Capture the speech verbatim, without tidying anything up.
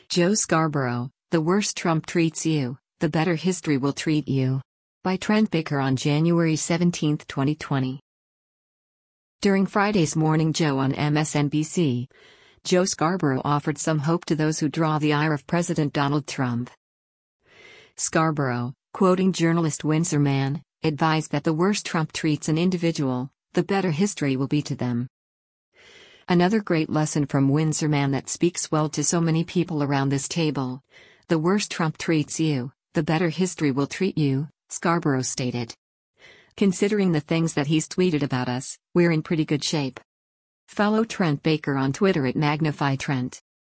Joe Scarborough, the worse Trump treats you, the better history will treat you. By Trent Baker on January seventeenth, twenty twenty. During Friday's Morning Joe on M S N B C, Joe Scarborough offered some hope to those who draw the ire of President Donald Trump. Scarborough, quoting journalist Windsor Mann, advised that the worse Trump treats an individual, the better history will be to them. Another great lesson from Windsor Mann that speaks well to so many people around this table. The worse Trump treats you, the better history will treat you, Scarborough stated. Considering the things that he's tweeted about us, we're in pretty good shape. Follow Trent Baker on Twitter at Magnify Trent.